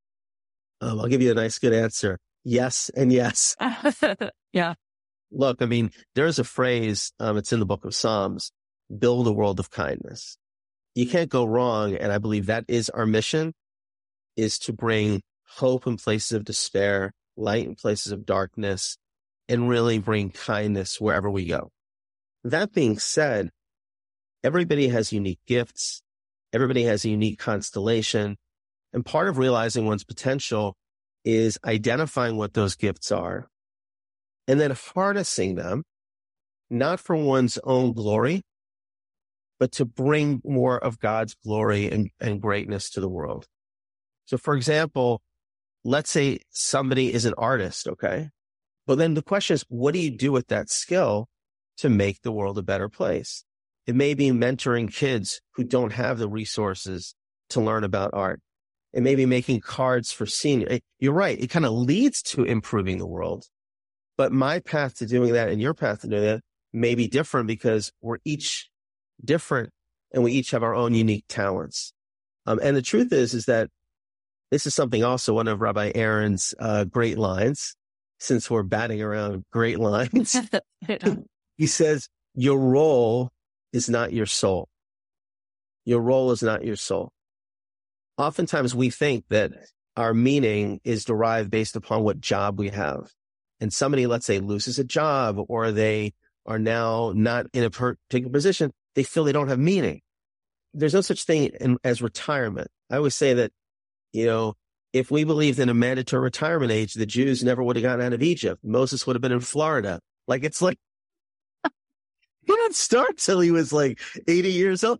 I'll give you a nice, good answer. Yes and yes. Yeah. Look, I mean, there's a phrase, it's in the book of Psalms, build a world of kindness. You can't go wrong. And I believe that is our mission, is to bring hope in places of despair, light in places of darkness, and really bring kindness wherever we go. That being said, everybody has unique gifts. Everybody has a unique constellation. And part of realizing one's potential is identifying what those gifts are and then harnessing them, not for one's own glory, but to bring more of God's glory and greatness to the world. So for example, let's say somebody is an artist, okay? But then the question is, what do you do with that skill to make the world a better place? It may be mentoring kids who don't have the resources to learn about art. It may be making cards for seniors. You're right. It kind of leads to improving the world. But my path to doing that and your path to doing that may be different because we're each different and we each have our own unique talents. And the truth is that this is something also one of Rabbi Aaron's great lines, since we're batting around great lines. He says, your role is not your soul. Your role is not your soul. Oftentimes we think that our meaning is derived based upon what job we have. And somebody, let's say, loses a job, or they are now not in a particular position, they feel they don't have meaning. There's no such thing as retirement. I always say that, if we believed in a mandatory retirement age, the Jews never would have gotten out of Egypt. Moses would have been in Florida. It's like, he didn't start till he was like 80 years old.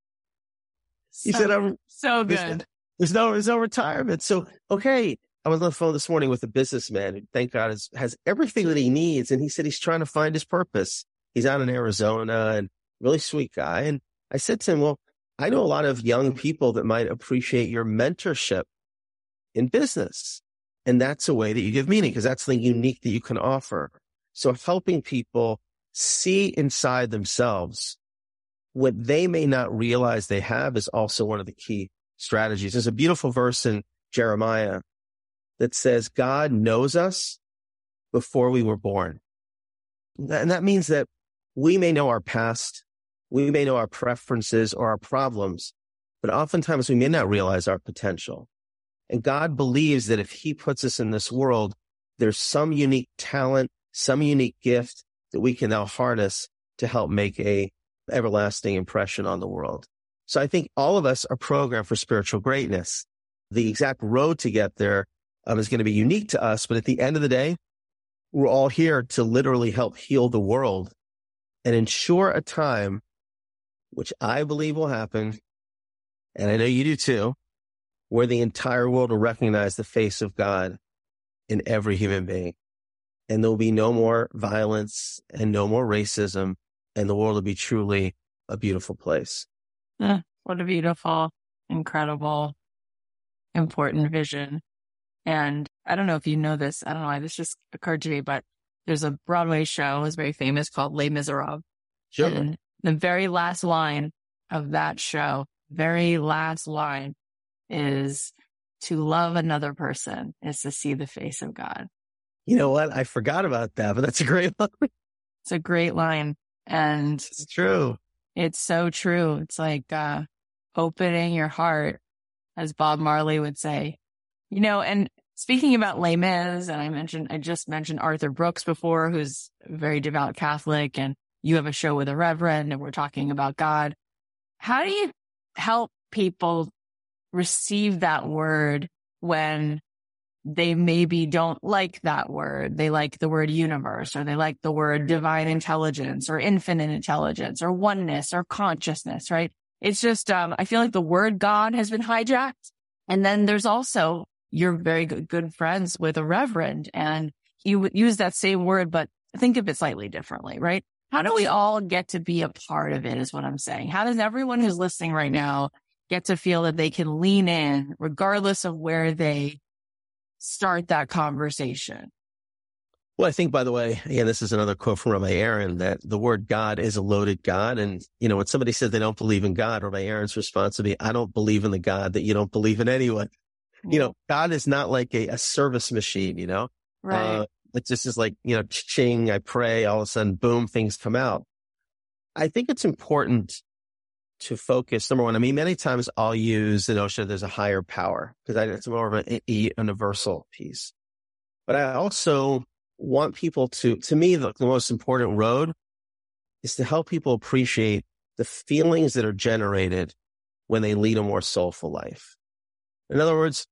He said, so good. There's no retirement. So, okay. I was on the phone this morning with a businessman who, thank God, has everything that he needs. And he said he's trying to find his purpose. He's out in Arizona, and really sweet guy. And I said to him, well, I know a lot of young people that might appreciate your mentorship in business. And that's a way that you give meaning, because that's something unique that you can offer. So helping people see inside themselves what they may not realize they have is also one of the key strategies. There's a beautiful verse in Jeremiah that says, God knows us before we were born. And that means that we may know our past, we may know our preferences or our problems, but oftentimes we may not realize our potential. And God believes that if he puts us in this world, there's some unique talent, some unique gift that we can now harness to help make a everlasting impression on the world. So I think all of us are programmed for spiritual greatness. The exact road to get there is going to be unique to us. But at the end of the day, we're all here to literally help heal the world and ensure a time, which I believe will happen, and I know you do too, where the entire world will recognize the face of God in every human being. And there'll be no more violence and no more racism, and the world will be truly a beautiful place. What a beautiful, incredible, important vision. And I don't know if you know this. I don't know why this just occurred to me, but there's a Broadway show, it's very famous, called Les Miserables. Sure. And the very last line of that show, very last line, is to love another person is to see the face of God. You know what? I forgot about that, but that's a great line. It's a great line. And it's true. It's so true. It's like opening your heart as Bob Marley would say. And speaking about Les Mis, and I just mentioned Arthur Brooks before, who's a very devout Catholic, and you have a show with a reverend and we're talking about God. How do you help people receive that word when they maybe don't like that word? They like the word universe, or they like the word divine intelligence or infinite intelligence or oneness or consciousness, right? It's just, I feel like the word God has been hijacked. And then there's also, you're very good friends with a reverend, and you use that same word, but think of it slightly differently, right? How do we all get to be a part of it is what I'm saying. How does everyone who's listening right now get to feel that they can lean in regardless of where they start that conversation? Well, I think, by the way, again, this is another quote from Rabbi Aaron, that the word God is a loaded God. And, when somebody says they don't believe in God, Rabbi Aaron's response would be, I don't believe in the God that you don't believe in anyone. God is not like a service machine, Right. It just is like, ching, I pray, all of a sudden, boom, things come out. I think it's important to focus. Number one, many times I'll use the notion that there's a higher power, because it's more of a universal piece. But I also want people to me, the most important road is to help people appreciate the feelings that are generated when they lead a more soulful life. In other words,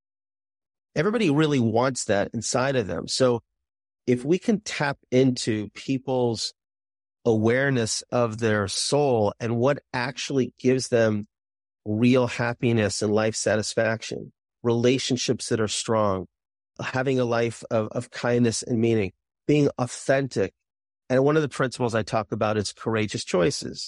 everybody really wants that inside of them. So if we can tap into people's awareness of their soul and what actually gives them real happiness and life satisfaction, relationships that are strong, having a life of kindness and meaning, being authentic. And one of the principles I talk about is courageous choices.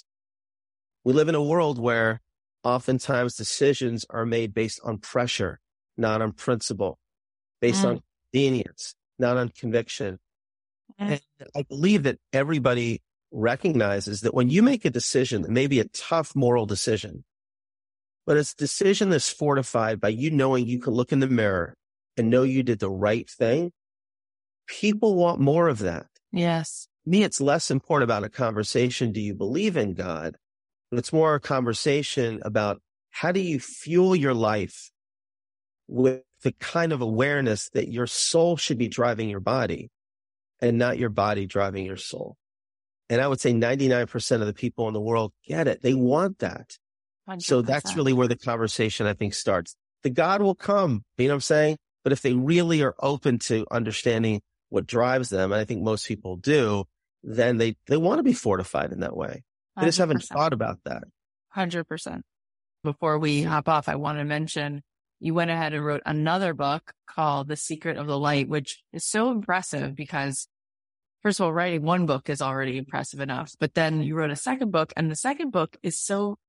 We live in a world where oftentimes decisions are made based on pressure, not on principle, based on convenience, not on conviction. And I believe that everybody recognizes that when you make a decision that may be a tough moral decision, but it's a decision that's fortified by you knowing you can look in the mirror and know you did the right thing, people want more of that. Yes. To me, it's less important about a conversation, do you believe in God? But it's more a conversation about how do you fuel your life with the kind of awareness that your soul should be driving your body and not your body driving your soul. And I would say 99% of the people in the world get it. They want that. 100%. So that's really where the conversation, I think, starts. The God will come, you know what I'm saying? But if they really are open to understanding what drives them, and I think most people do, then they want to be fortified in that way. They just haven't 100%. thought about that. 100%. Before we hop off, I want to mention you went ahead and wrote another book called The Secret of the Light, which is so impressive because, first of all, writing one book is already impressive enough, but then you wrote a second book, and the second book is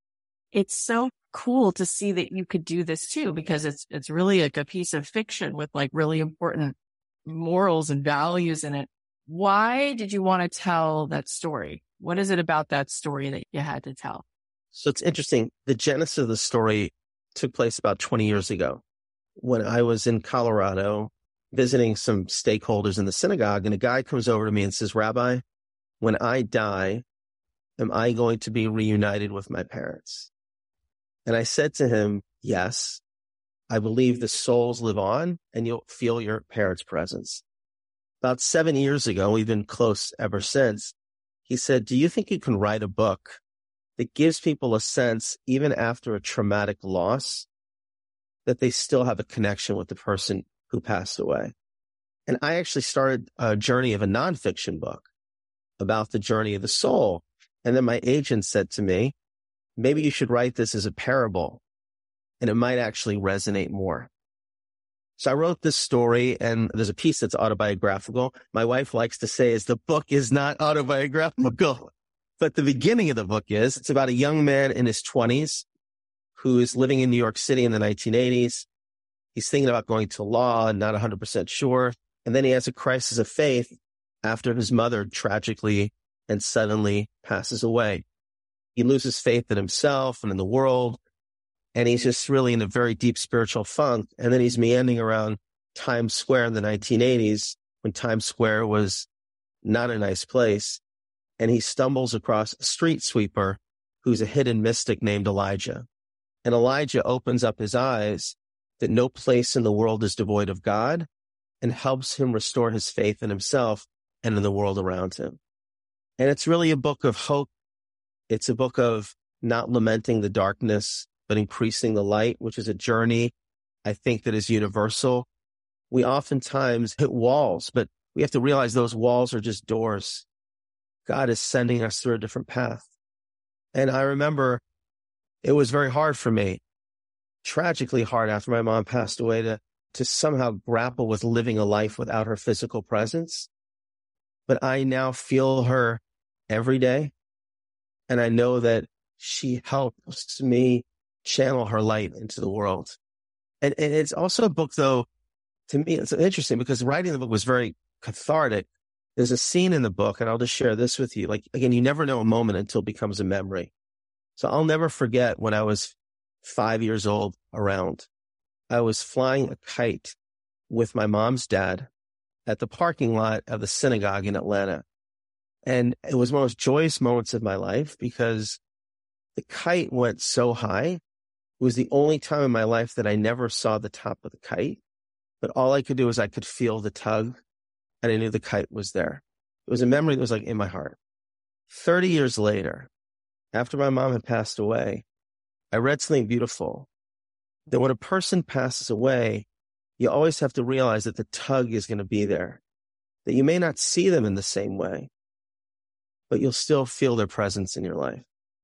it's so cool to see that you could do this too, because it's really like a piece of fiction with like really important morals and values in it. Why did you want to tell that story? What is it about that story that you had to tell? So it's interesting. The genesis of the story took place about 20 years ago when I was in Colorado visiting some stakeholders in the synagogue, and a guy comes over to me and says, Rabbi, when I die, am I going to be reunited with my parents? And I said to him, yes, I believe the souls live on and you'll feel your parents' presence. About 7 years ago, we've been close ever since. He said, do you think you can write a book that gives people a sense, even after a traumatic loss, that they still have a connection with the person who passed away? And I actually started a journey of a nonfiction book about the journey of the soul. And then my agent said to me, maybe you should write this as a parable, and it might actually resonate more. So I wrote this story, and there's a piece that's autobiographical. My wife likes to say is the book is not autobiographical, but the beginning of the book is. It's about a young man in his 20s who is living in New York City in the 1980s. He's thinking about going to law and not 100% sure. And then he has a crisis of faith after his mother tragically and suddenly passes away. He loses faith in himself and in the world. And he's just really in a very deep spiritual funk. And then he's meandering around Times Square in the 1980s when Times Square was not a nice place. And he stumbles across a street sweeper who's a hidden mystic named Elijah. And Elijah opens up his eyes that no place in the world is devoid of God, and helps him restore his faith in himself and in the world around him. And it's really a book of hope. It's a book of not lamenting the darkness, but increasing the light, which is a journey, I think, that is universal. We oftentimes hit walls, but we have to realize those walls are just doors. God is sending us through a different path. And I remember it was very hard for me, tragically hard after my mom passed away, to somehow grapple with living a life without her physical presence. But I now feel her every day. And I know that she helps me channel her light into the world. And it's also a book, though, to me, it's interesting because writing the book was very cathartic. There's a scene in the book, and I'll just share this with you. Like, again, you never know a moment until it becomes a memory. So I'll never forget when I was 5 years old around. I was flying a kite with my mom's dad at the parking lot of the synagogue in Atlanta. And it was one of the most joyous moments of my life because the kite went so high. It was the only time in my life that I never saw the top of the kite. But all I could do is I could feel the tug, and I knew the kite was there. It was a memory that was like in my heart. 30 years later, after my mom had passed away, I read something beautiful, that when a person passes away, you always have to realize that the tug is going to be there, that you may not see them in the same way, but you'll still feel their presence in your life.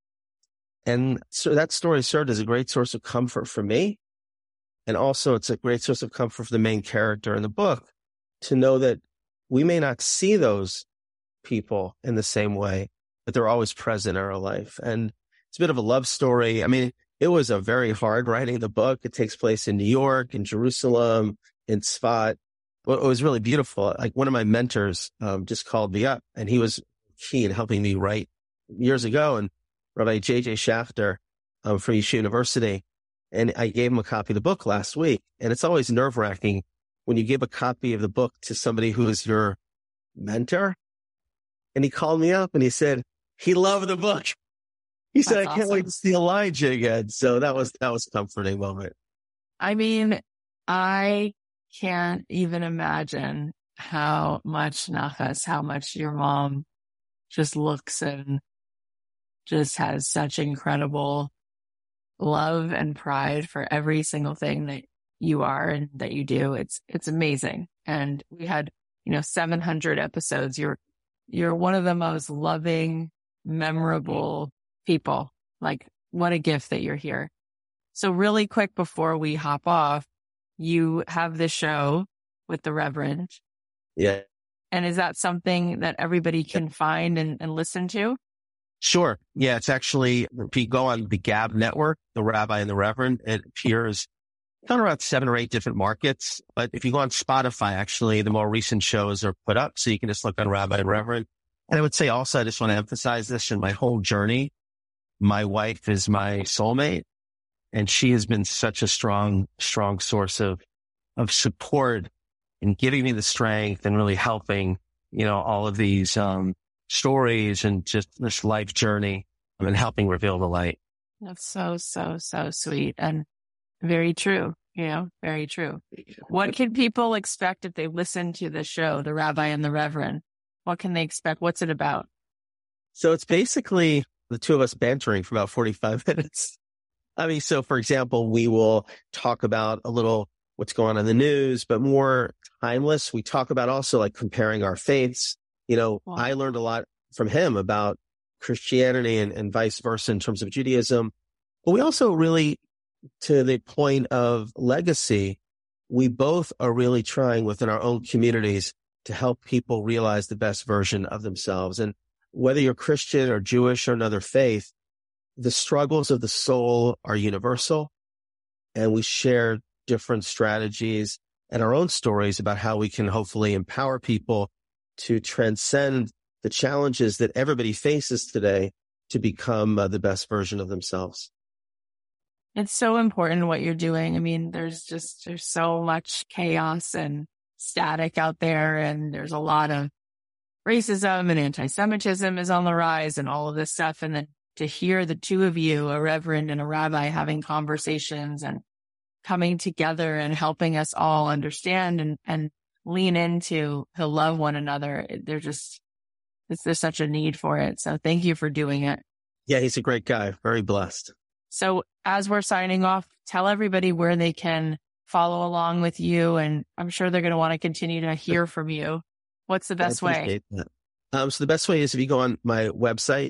And so that story served as a great source of comfort for me. And also it's a great source of comfort for the main character in the book to know that we may not see those people in the same way, but they're always present in our life. And it's a bit of a love story. I mean, it was a very hard writing the book. It takes place in New York, in Jerusalem, in Sfat. Well, it was really beautiful. Like one of my mentors just called me up, and he was key in helping me write years ago. And Rabbi J.J. Schachter from Yeshiva University. And I gave him a copy of the book last week. And it's always nerve-wracking when you give a copy of the book to somebody who is your mentor. And he called me up and he said, he loved the book. He said, I can't wait to see Elijah again. So that was a comforting moment. I mean, I can't even imagine how much nachas, how much your mom just looks and just has such incredible love and pride for every single thing that you are and that you do. It's amazing. And we had, 700 episodes. You're one of the most loving, memorable people. Like, what a gift that you're here. So really quick before we hop off, you have this show with the Reverend. Yeah. And is that something that everybody can find and listen to? Sure. Yeah, it's actually, if you go on the Gab network, the Rabbi and the Reverend, it appears on around 7 or 8 different markets. But if you go on Spotify, actually, the more recent shows are put up. So you can just look on Rabbi and Reverend. And I would say also, I just want to emphasize this in my whole journey. My wife is my soulmate, and she has been such a strong source of support in giving me the strength and really helping, all of these, stories and just this life journey and helping reveal the light. That's so sweet and very true. Very true. What can people expect if they listen to the show, The Rabbi and the Reverend? What can they expect? What's it about? So it's basically the two of us bantering for about 45 minutes. I mean, so for example, we will talk about a little what's going on in the news, but more timeless. We talk about also like comparing our faiths. Wow. I learned a lot from him about Christianity and vice versa in terms of Judaism. But we also really, to the point of legacy, we both are really trying within our own communities to help people realize the best version of themselves. And whether you're Christian or Jewish or another faith, the struggles of the soul are universal. And we share different strategies and our own stories about how we can hopefully empower people to transcend the challenges that everybody faces today to become the best version of themselves. It's so important what you're doing. I mean, there's so much chaos and static out there, and there's a lot of racism and anti-Semitism is on the rise and all of this stuff. And then to hear the two of you, a reverend and a rabbi, having conversations and coming together and helping us all understand and lean into to love one another. There's such a need for it. So thank you for doing it. Yeah, he's a great guy. Very blessed. So as we're signing off, tell everybody where they can follow along with you. And I'm sure they're going to want to continue to hear from you. What's the best way? So the best way is if you go on my website,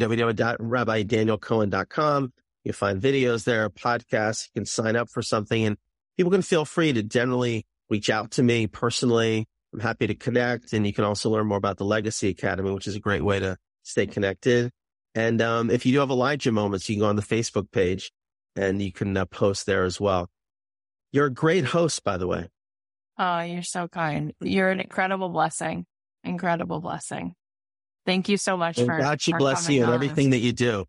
www.rabbidanielcohen.com. You'll find videos there, podcasts. You can sign up for something, and people can feel free to generally reach out to me personally. I'm happy to connect, and you can also learn more about the Legacy Academy, which is a great way to stay connected. And if you do have Elijah moments, you can go on the Facebook page, and you can post there as well. You're a great host, by the way. Oh, you're so kind. You're an incredible blessing. Incredible blessing. Thank you so much for God should bless you and everything that you do.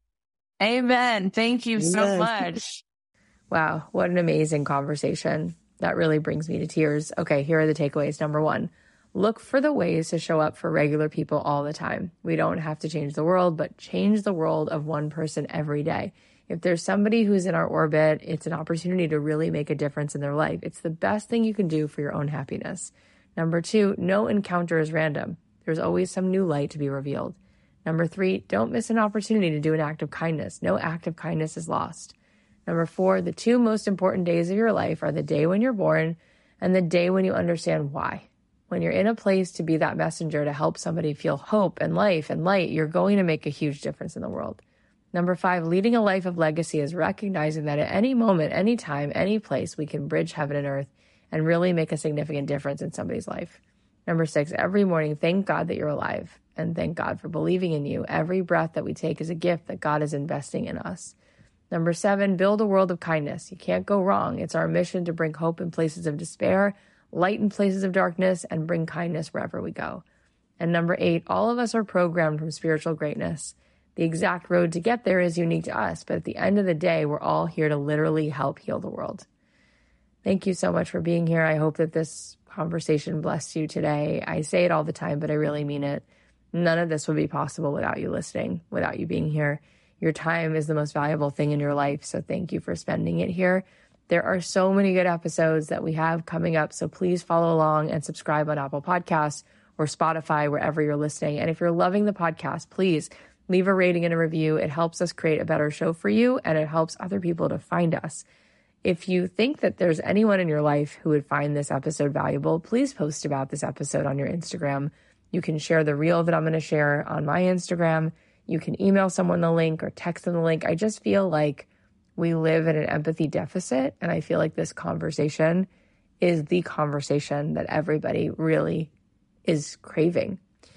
Amen. Thank you so much. Wow, what an amazing conversation. That really brings me to tears. Okay, here are the takeaways. Number 1, look for the ways to show up for regular people all the time. We don't have to change the world, but change the world of one person every day. If there's somebody who's in our orbit, it's an opportunity to really make a difference in their life. It's the best thing you can do for your own happiness. Number 2, no encounter is random. There's always some new light to be revealed. Number 3, don't miss an opportunity to do an act of kindness. No act of kindness is lost. Number 4, the 2 most important days of your life are the day when you're born and the day when you understand why. When you're in a place to be that messenger to help somebody feel hope and life and light, you're going to make a huge difference in the world. Number 5, leading a life of legacy is recognizing that at any moment, any time, any place, we can bridge heaven and earth and really make a significant difference in somebody's life. Number 6, every morning, thank God that you're alive and thank God for believing in you. Every breath that we take is a gift that God is investing in us. Number 7, build a world of kindness. You can't go wrong. It's our mission to bring hope in places of despair, light in places of darkness, and bring kindness wherever we go. And number 8, all of us are programmed from spiritual greatness. The exact road to get there is unique to us, but at the end of the day, we're all here to literally help heal the world. Thank you so much for being here. I hope that this conversation blessed you today. I say it all the time, but I really mean it. None of this would be possible without you listening, without you being here. Your time is the most valuable thing in your life, so thank you for spending it here. There are so many good episodes that we have coming up, so please follow along and subscribe on Apple Podcasts or Spotify, wherever you're listening. And if you're loving the podcast, please leave a rating and a review. It helps us create a better show for you, and it helps other people to find us. If you think that there's anyone in your life who would find this episode valuable, please post about this episode on your Instagram. You can share the reel that I'm going to share on my Instagram. You can email someone the link or text them the link. I just feel like we live in an empathy deficit, and I feel like this conversation is the conversation that everybody really is craving.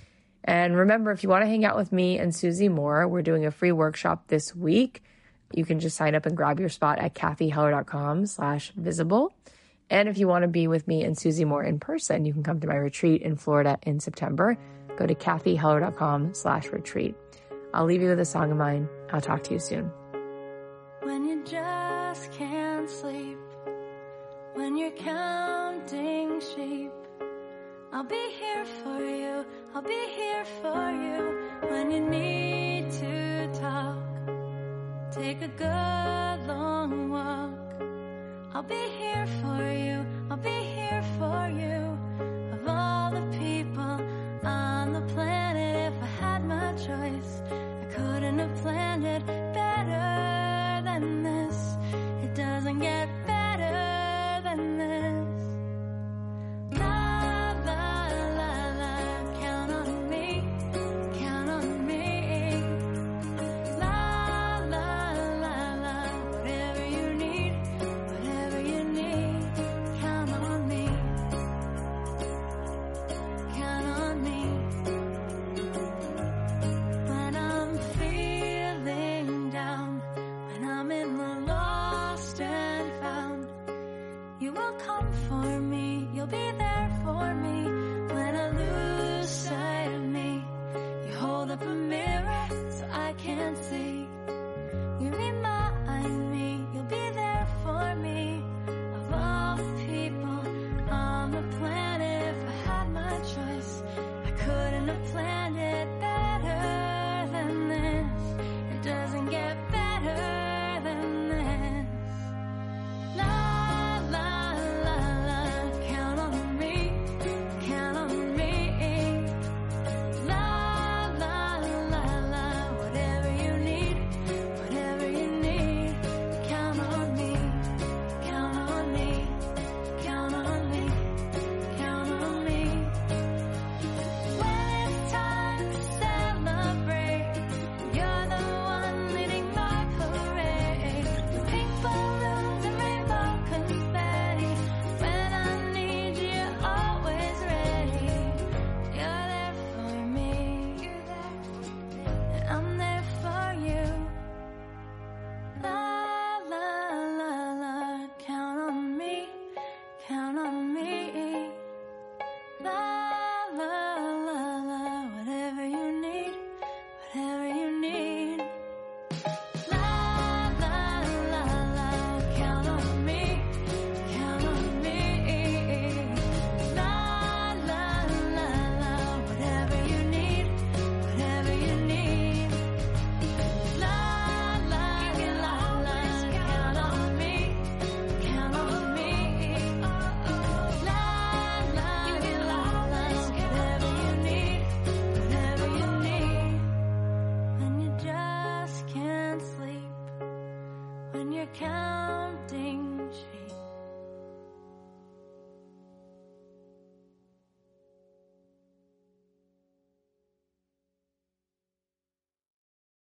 And remember, if you want to hang out with me and Susie Moore, we're doing a free workshop this week. You can just sign up and grab your spot at kathyheller.com/visible. And if you want to be with me and Susie Moore in person, you can come to my retreat in Florida in September. Go to kathyheller.com/retreat. I'll leave you with a song of mine. I'll talk to you soon. When you just can't sleep, when you're counting sheep, I'll be here for you, I'll be here for you when you need